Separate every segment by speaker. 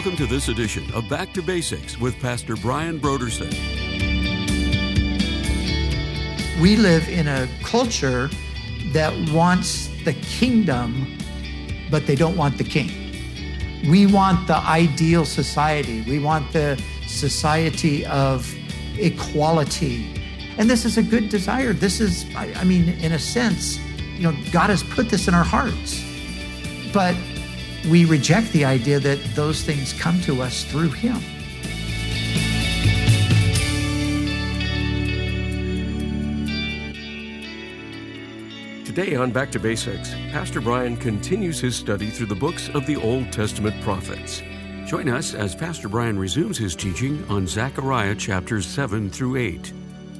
Speaker 1: Welcome to this edition of Back to Basics with Pastor Brian Brodersen.
Speaker 2: We live in a culture that wants the kingdom, but they don't want the king. We want the ideal society. We want the society of equality. And this is a good desire. This is, in a sense, God has put this in our hearts. But we reject the idea that those things come to us through Him.
Speaker 1: Today on Back to Basics, Pastor Brian continues his study through the books of the Old Testament prophets. Join us as Pastor Brian resumes his teaching on Zechariah chapters 7 through 8.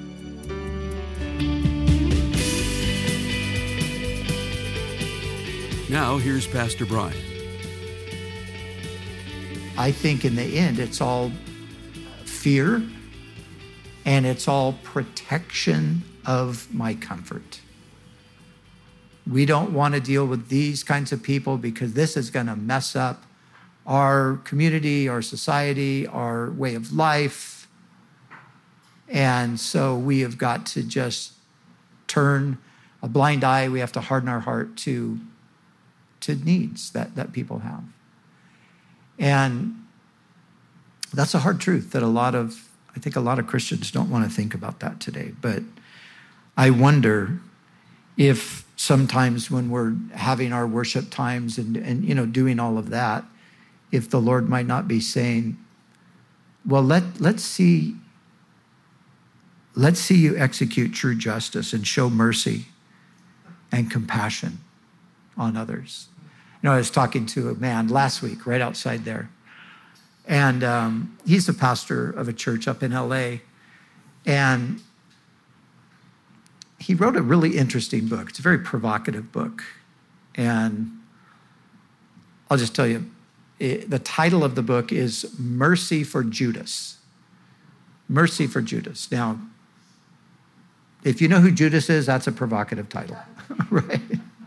Speaker 1: Now, here's Pastor Brian.
Speaker 2: I think in the end, it's all fear and it's all protection of my comfort. We don't want to deal with these kinds of people because this is going to mess up our community, our society, our way of life. And so we have got to just turn a blind eye. We have to harden our heart to needs that people have. And that's a hard truth that I think a lot of Christians don't want to think about that today. But I wonder if sometimes when we're having our worship times and doing all of that, if the Lord might not be saying, well, let's see you execute true justice and show mercy and compassion on others. I was talking to a man last week right outside there, and he's the pastor of a church up in LA, and he wrote a really interesting book. It's a very provocative book, and I'll just tell you, the title of the book is Mercy for Judas. Mercy for Judas. Now, if you know who Judas is, that's a provocative title, right?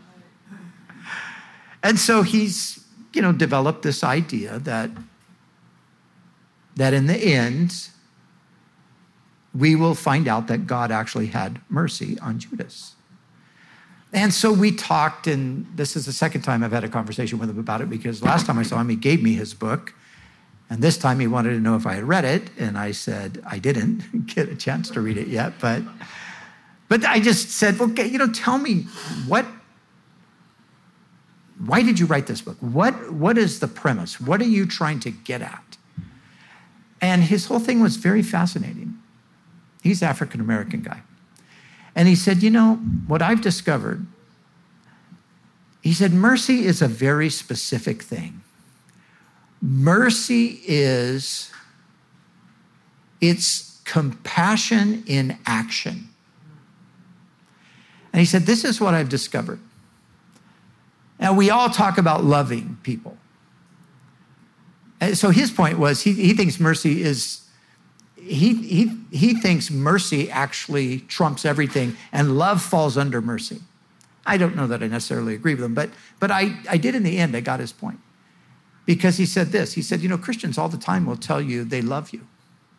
Speaker 2: And so he's, developed this idea that in the end, we will find out that God actually had mercy on Judas. And so we talked, and this is the second time I've had a conversation with him about it, because last time I saw him, he gave me his book. And this time he wanted to know if I had read it. And I said, I didn't get a chance to read it yet. But I just said, okay, tell me why did you write this book? What is the premise? What are you trying to get at? And his whole thing was very fascinating. He's an African-American guy. And he said, what I've discovered, he said, mercy is a very specific thing. Mercy it's compassion in action. And he said, this is what I've discovered. Now, we all talk about loving people. And so his point was he thinks mercy is, he thinks mercy actually trumps everything, and love falls under mercy. I don't know that I necessarily agree with him, but I did in the end. I got his point. Because he said this. He said, Christians all the time will tell you they love you.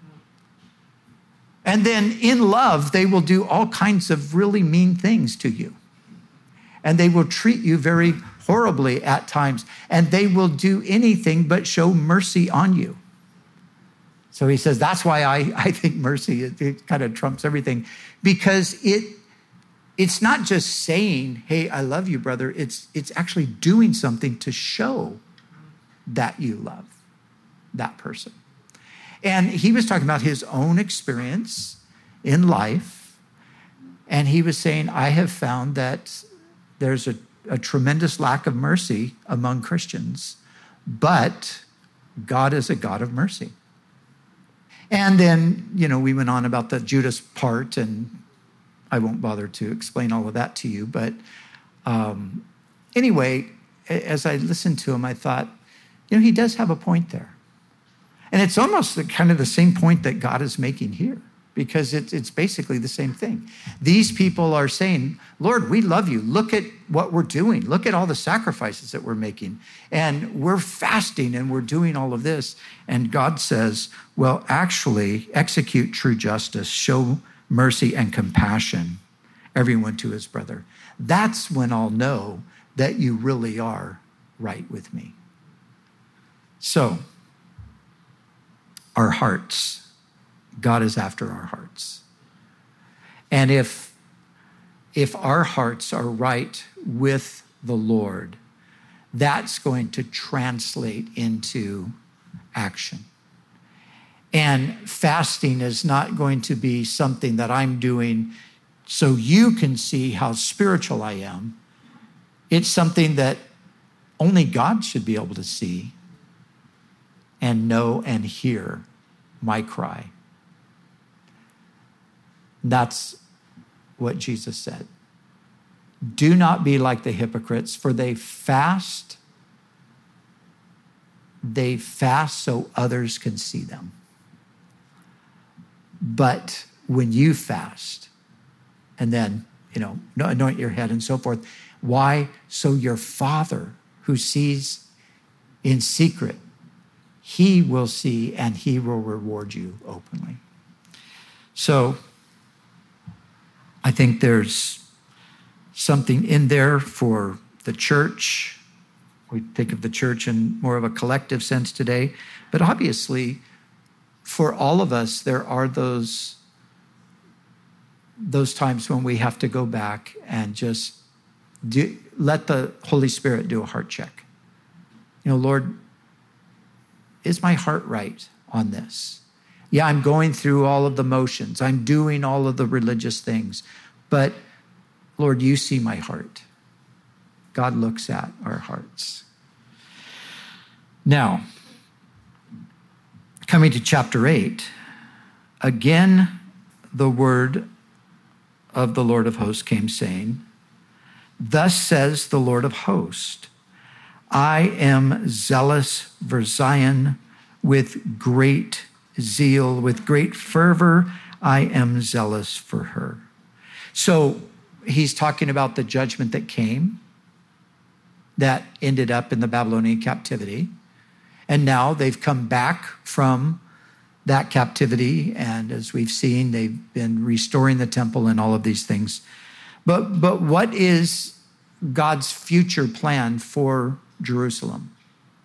Speaker 2: And then in love, they will do all kinds of really mean things to you. And they will treat you very horribly at times. And they will do anything but show mercy on you. So he says, that's why I think mercy, it kind of trumps everything. Because it's not just saying, hey, I love you, brother. It's actually doing something to show that you love that person. And he was talking about his own experience in life. And he was saying, I have found that there's a tremendous lack of mercy among Christians, but God is a God of mercy. And then, we went on about the Judas part, and I won't bother to explain all of that to you. But anyway, as I listened to him, I thought, he does have a point there. And it's almost kind of the same point that God is making here. because it's basically the same thing. These people are saying, Lord, we love you. Look at what we're doing. Look at all the sacrifices that we're making. And we're fasting and we're doing all of this. And God says, well, actually, execute true justice, show mercy and compassion, everyone to his brother. That's when I'll know that you really are right with me. So, our hearts. God is after our hearts. And if our hearts are right with the Lord, that's going to translate into action. And fasting is not going to be something that I'm doing so you can see how spiritual I am. It's something that only God should be able to see and know and hear my cry. That's what Jesus said. Do not be like the hypocrites, for they fast so others can see them. But when you fast, and then, anoint your head and so forth, why? So your Father who sees in secret, he will see and he will reward you openly. So I think there's something in there for the church. We think of the church in more of a collective sense today. But obviously, for all of us, there are those times when we have to go back and just let the Holy Spirit do a heart check. Lord, is my heart right on this? Yeah, I'm going through all of the motions. I'm doing all of the religious things. But Lord, you see my heart. God looks at our hearts. Now, coming to chapter 8, again, the word of the Lord of hosts came saying, thus says the Lord of hosts, I am zealous for Zion with great zeal, with great fervor, I am zealous for her. So he's talking about the judgment that came, that ended up in the Babylonian captivity. And now they've come back from that captivity. And as we've seen, they've been restoring the temple and all of these things. But what is God's future plan for Jerusalem?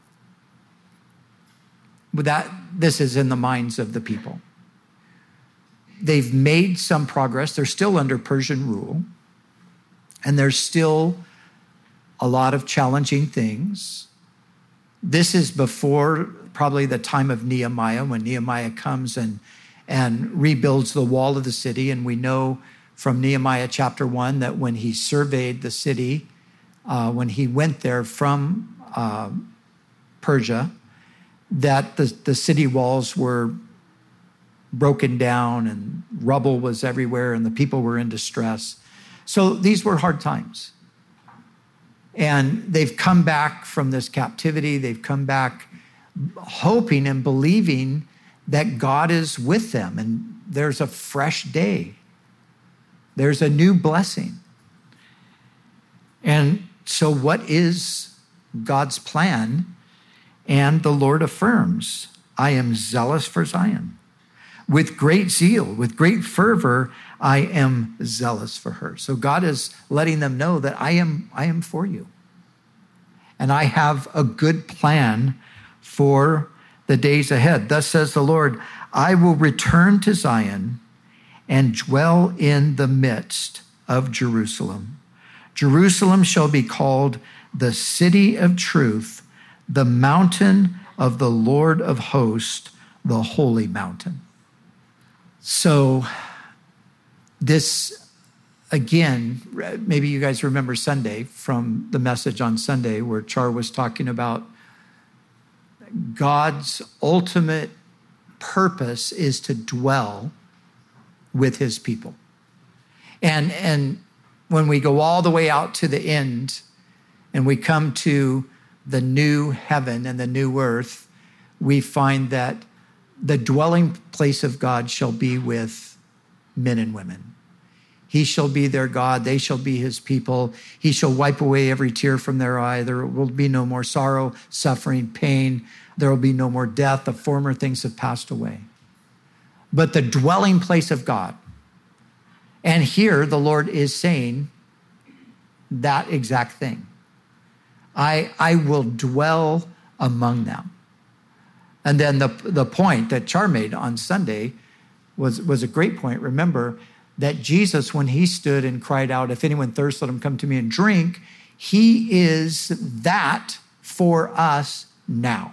Speaker 2: This is in the minds of the people. They've made some progress. They're still under Persian rule. And there's still a lot of challenging things. This is before probably the time of Nehemiah, when Nehemiah comes and rebuilds the wall of the city. And we know from Nehemiah chapter 1 that when he surveyed the city, when he went there from Persia, that the city walls were broken down and rubble was everywhere and the people were in distress. So these were hard times. And they've come back from this captivity. They've come back hoping and believing that God is with them and there's a fresh day. There's a new blessing. And so what is God's plan? And the Lord affirms, I am zealous for Zion. With great zeal, with great fervor, I am zealous for her. So God is letting them know that I am for you. And I have a good plan for the days ahead. Thus says the Lord, I will return to Zion and dwell in the midst of Jerusalem. Jerusalem shall be called the city of truth, the mountain of the Lord of hosts, the holy mountain. So this, again, maybe you guys remember Sunday from the message on Sunday where Char was talking about God's ultimate purpose is to dwell with his people. And when we go all the way out to the end and we come to the new heaven and the new earth, we find that the dwelling place of God shall be with men and women. He shall be their God. They shall be his people. He shall wipe away every tear from their eye. There will be no more sorrow, suffering, pain. There will be no more death. The former things have passed away. But the dwelling place of God. And here the Lord is saying that exact thing. I will dwell among them. And then the point that Char made on Sunday was a great point. Remember that Jesus, when he stood and cried out, if anyone thirsts, let him come to me and drink, he is that for us now.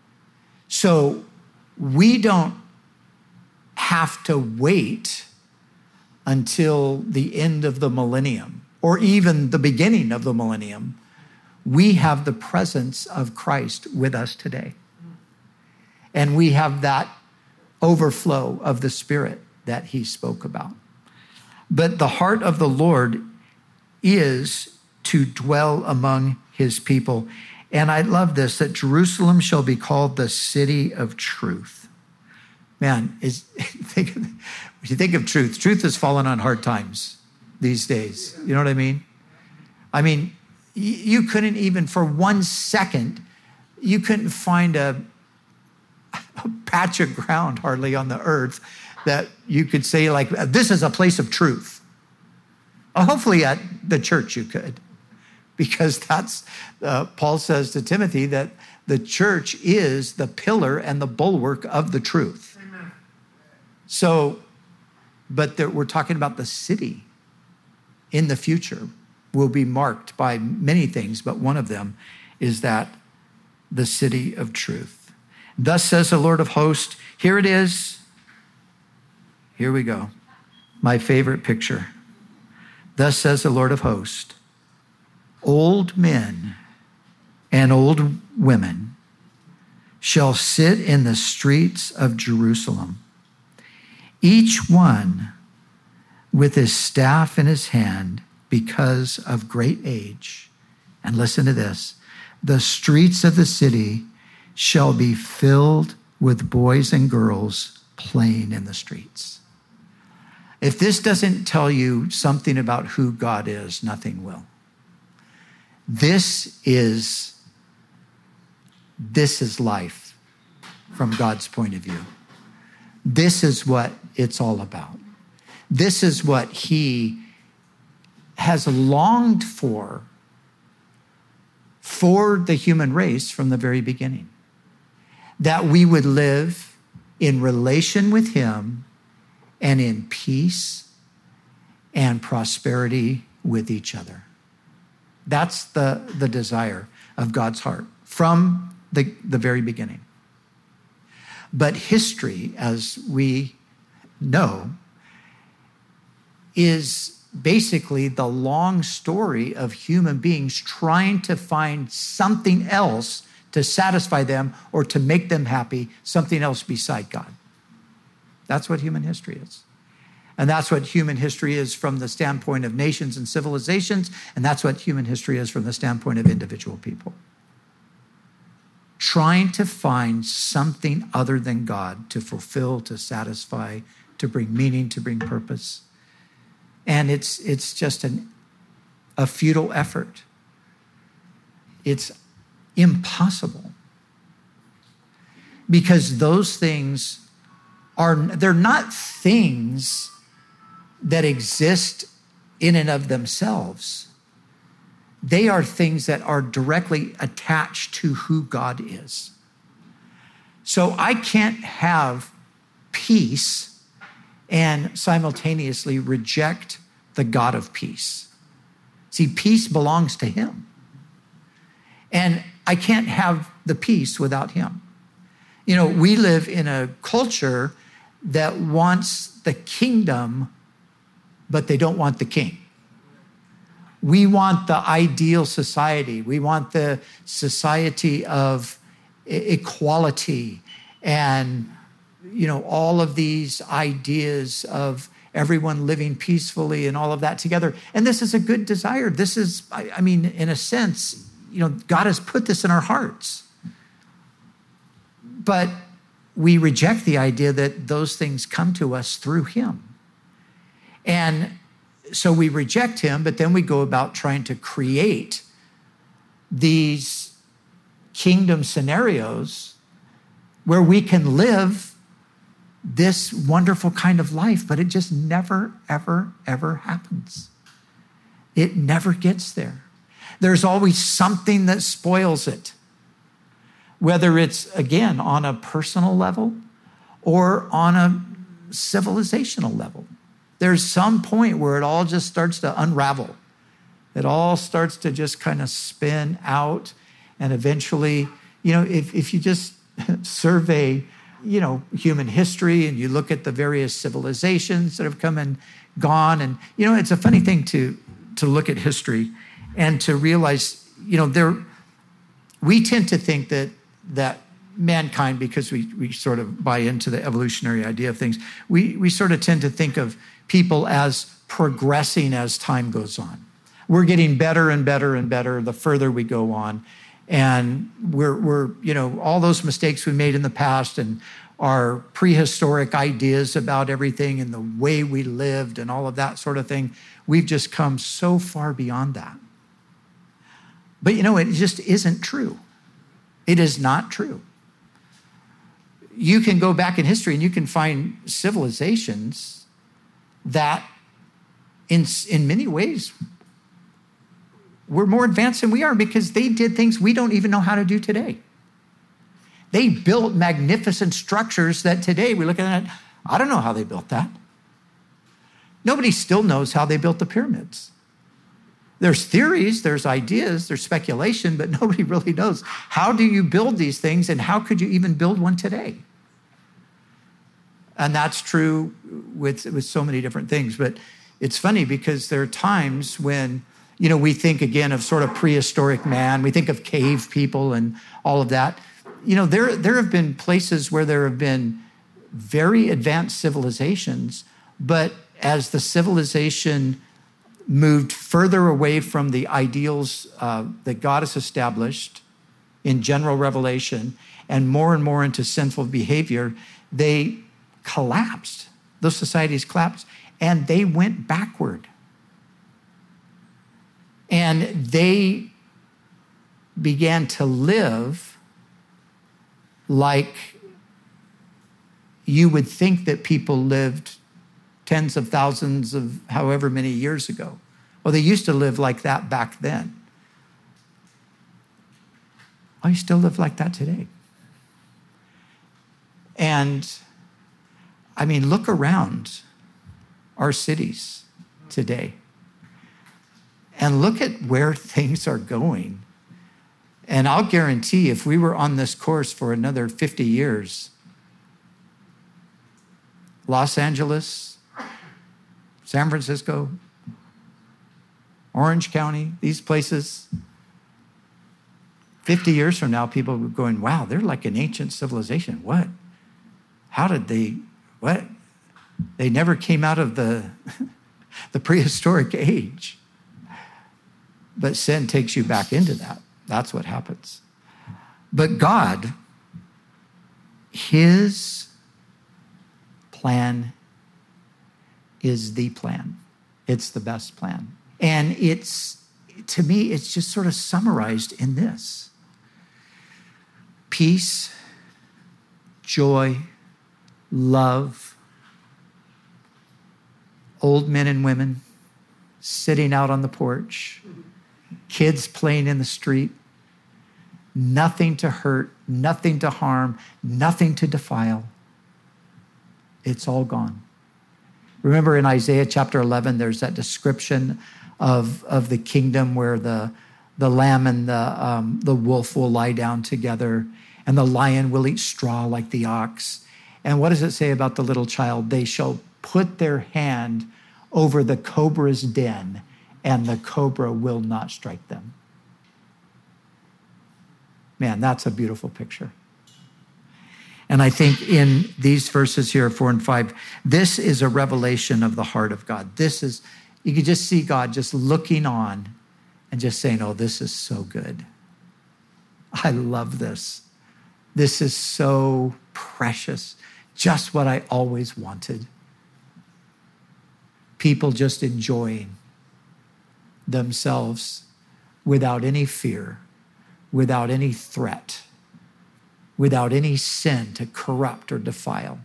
Speaker 2: So we don't have to wait until the end of the millennium or even the beginning of the millennium. We have the presence of Christ with us today. And we have that overflow of the Spirit that he spoke about. But the heart of the Lord is to dwell among his people. And I love this, that Jerusalem shall be called the city of truth. Man, when you think of truth, truth has fallen on hard times these days. You know what I mean? I mean, you couldn't even for 1 second, you couldn't find a patch of ground hardly on the earth that you could say like, this is a place of truth. Hopefully at the church you could, because that's, Paul says to Timothy that the church is the pillar and the bulwark of the truth. Amen. So, but we're talking about the city in the future will be marked by many things, but one of them is that the city of truth. Thus says the Lord of hosts, here it is. Here we go. My favorite picture. Thus says the Lord of hosts, old men and old women shall sit in the streets of Jerusalem, each one with his staff in his hand because of great age. And listen to this. The streets of the city shall be filled with boys and girls playing in the streets. If this doesn't tell you something about who God is, nothing will. This is life from God's point of view. This is what it's all about. This is what he has longed for the human race from the very beginning. That we would live in relation with him and in peace and prosperity with each other. That's the desire of God's heart from the very beginning. But history, as we know, is basically the long story of human beings trying to find something else to satisfy them or to make them happy, something else beside God. That's what human history is. And that's what human history is from the standpoint of nations and civilizations, and that's what human history is from the standpoint of individual people. Trying to find something other than God to fulfill, to satisfy, to bring meaning, to bring purpose. And it's just a futile effort. It's impossible. Because those things they're not things that exist in and of themselves. They are things that are directly attached to who God is. So I can't have peace and simultaneously reject the God of peace. See, peace belongs to him. And I can't have the peace without him. You know, we live in a culture that wants the kingdom, but they don't want the king. We want the ideal society. We want the society of equality and, you know, all of these ideas of everyone living peacefully and all of that together. And this is a good desire. This is, I mean, in a sense, you know, God has put this in our hearts. But we reject the idea that those things come to us through him. And so we reject him, but then we go about trying to create these kingdom scenarios where we can live this wonderful kind of life, but it just never, ever, ever happens. It never gets there. There's always something that spoils it, whether it's, again, on a personal level or on a civilizational level. There's some point where it all just starts to unravel. It all starts to just kind of spin out. And eventually, if you just survey, human history and you look at the various civilizations that have come and gone. And, it's a funny thing to look at history and to realize, we tend to think that mankind, because we sort of buy into the evolutionary idea of things, we sort of tend to think of people as progressing as time goes on. We're getting better and better and better the further we go on. And we're all those mistakes we made in the past and our prehistoric ideas about everything and the way we lived and all of that sort of thing, we've just come so far beyond that. But it just isn't true. It is not true. You can go back in history and you can find civilizations that in many ways were more advanced than we are because they did things we don't even know how to do today. They built magnificent structures that today we look at it, I don't know how they built that. Nobody still knows how they built the pyramids. There's theories, there's ideas, there's speculation, but nobody really knows. How do you build these things and how could you even build one today? And that's true with so many different things. But it's funny because there are times when, we think again of sort of prehistoric man. We think of cave people and all of that. There have been places where there have been very advanced civilizations, but as the civilization moved further away from the ideals that God has established in general revelation and more into sinful behavior, they collapsed. Those societies collapsed and they went backward. And they began to live like you would think that people lived tens of thousands of however many years ago. Well, they used to live like that back then. Oh, you still live like that today. And look around our cities today and look at where things are going. And I'll guarantee if we were on this course for another 50 years, Los Angeles, San Francisco, Orange County, these places, 50 years from now, people are going, wow, they're like an ancient civilization. What? How did they, what? They never came out of the prehistoric age. But sin takes you back into that. That's what happens. But God, his plan is the plan. It's the best plan. And to me, it's just sort of summarized in this. Peace, joy, love, old men and women sitting out on the porch, kids playing in the street, nothing to hurt, nothing to harm, nothing to defile. It's all gone. Remember in Isaiah chapter 11, there's that description of the kingdom where the lamb and the wolf will lie down together and the lion will eat straw like the ox. And what does it say about the little child? They shall put their hand over the cobra's den and the cobra will not strike them. Man, that's a beautiful picture. And I think in these verses here, 4 and 5, this is a revelation of the heart of God. You could just see God just looking on and just saying, oh, this is so good. I love this. This is so precious. Just what I always wanted. people just enjoying themselves without any fear, without any threat, without any sin to corrupt or defile.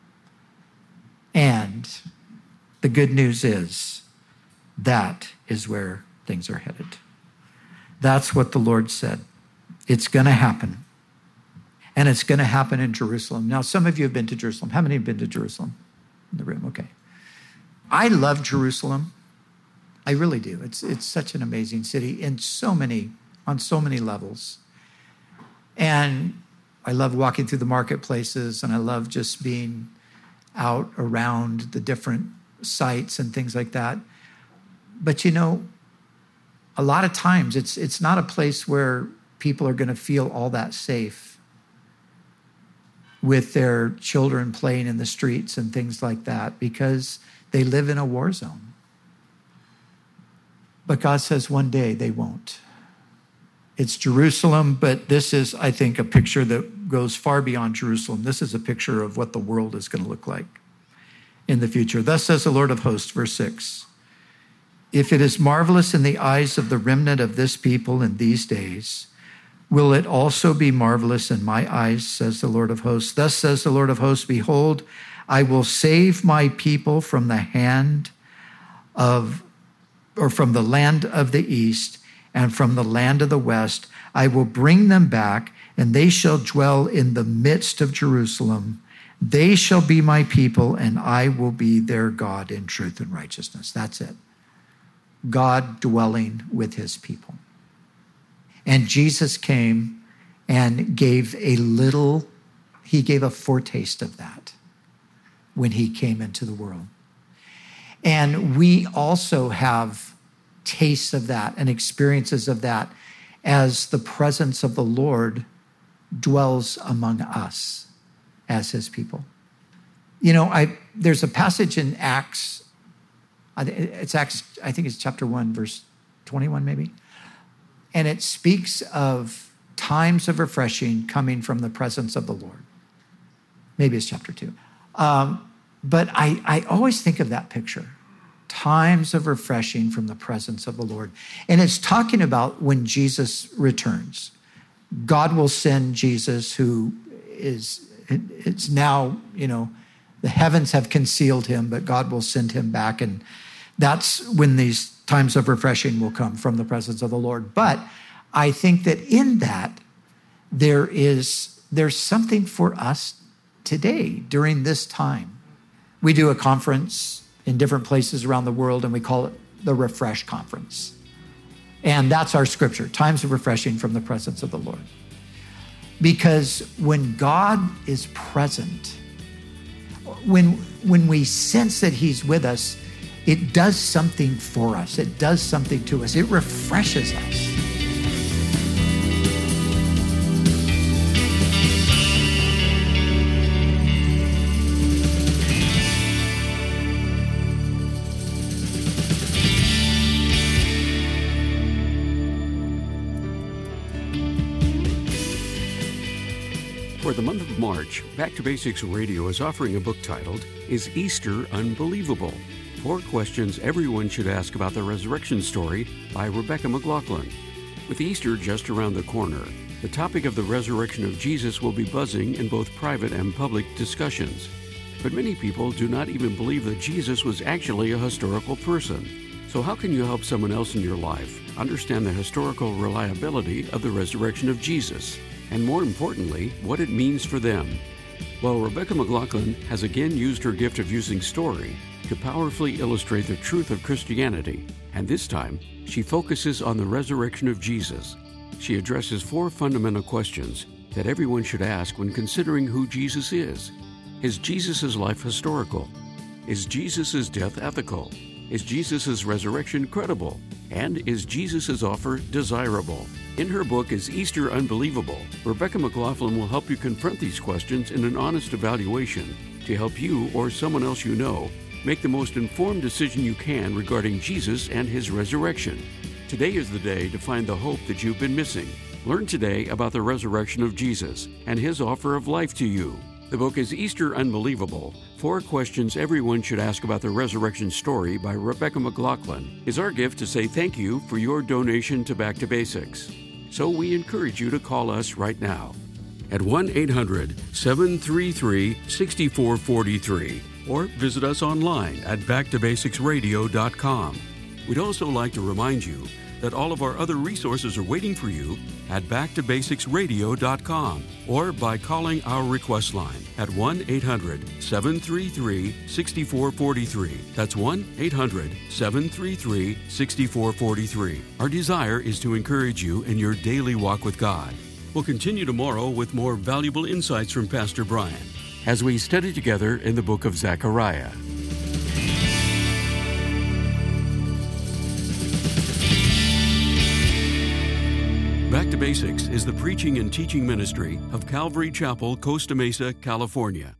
Speaker 2: And the good news is that is where things are headed. That's what the Lord said. It's going to happen. And it's going to happen in Jerusalem. Now, some of you have been to Jerusalem. How many have been to Jerusalem in the room? Okay. I love Jerusalem. I really do. It's such an amazing city on so many levels. And I love walking through the marketplaces, and I love just being out around the different sites and things like that. But you know, a lot of times it's not a place where people are going to feel all that safe with their children playing in the streets and things like that, because they live in a war zone. But God says one day they won't. It's Jerusalem, but this is, I think, a picture that goes far beyond Jerusalem. This is a picture of what the world is going to look like in the future. Thus says the Lord of hosts, verse 6, if it is marvelous in the eyes of the remnant of this people in these days, will it also be marvelous in my eyes, says the Lord of hosts. Thus says the Lord of hosts, behold, I will save my people from the hand of, or from the land of the east and from the land of the west. I will bring them back, and they shall dwell in the midst of Jerusalem. They shall be my people, and I will be their God in truth and righteousness. That's it. God dwelling with his people. And Jesus came and gave a foretaste of that when he came into the world. And we also have tastes of that and experiences of that as the presence of the Lord dwells among us as his people. You know, there's a passage in Acts, I think it's chapter 1, verse 21 maybe. And it speaks of times of refreshing coming from the presence of the Lord. Maybe it's chapter 2. But I always think of that picture. Times of refreshing from the presence of the Lord. And it's talking about when Jesus returns. God will send Jesus, who it's now, you know, the heavens have concealed him, but God will send him back. And that's when these times of refreshing will come from the presence of the Lord. But I think that in that, there's something for us today during this time. We do a conference in different places around the world, and we call it the Refresh Conference. And that's our scripture, times of refreshing from the presence of the Lord. Because when God is present, when we sense that he's with us, it does something for us. It does something to us. It refreshes us.
Speaker 1: For the month of March, Back to Basics Radio is offering a book titled, Is Easter Unbelievable? 4 questions everyone should ask about the resurrection story by Rebecca McLaughlin. With Easter just around the corner, the topic of the resurrection of Jesus will be buzzing in both private and public discussions. But many people do not even believe that Jesus was actually a historical person. So how can you help someone else in your life understand the historical reliability of the resurrection of Jesus? And more importantly, what it means for them. Well, Rebecca McLaughlin has again used her gift of using story to powerfully illustrate the truth of Christianity, and this time, she focuses on the resurrection of Jesus. She addresses 4 fundamental questions that everyone should ask when considering who Jesus is. Is Jesus' life historical? Is Jesus' death ethical? Is Jesus' resurrection credible? And is Jesus' offer desirable? In her book, Is Easter Unbelievable?, Rebecca McLaughlin will help you confront these questions in an honest evaluation to help you or someone else you know make the most informed decision you can regarding Jesus and his resurrection. Today is the day to find the hope that you've been missing. Learn today about the resurrection of Jesus and his offer of life to you. The book is Easter Unbelievable, 4 Questions Everyone Should Ask About the Resurrection Story by Rebecca McLaughlin, is our gift to say thank you for your donation to Back to Basics. So we encourage you to call us right now at 1-800-733-6443 or visit us online at backtobasicsradio.com. We'd also like to remind you that all of our other resources are waiting for you at backtobasicsradio.com or by calling our request line at 1-800-733-6443. That's 1-800-733-6443. Our desire is to encourage you in your daily walk with God. We'll continue tomorrow with more valuable insights from Pastor Brian as we study together in the book of Zechariah. Back to Basics is the preaching and teaching ministry of Calvary Chapel, Costa Mesa, California.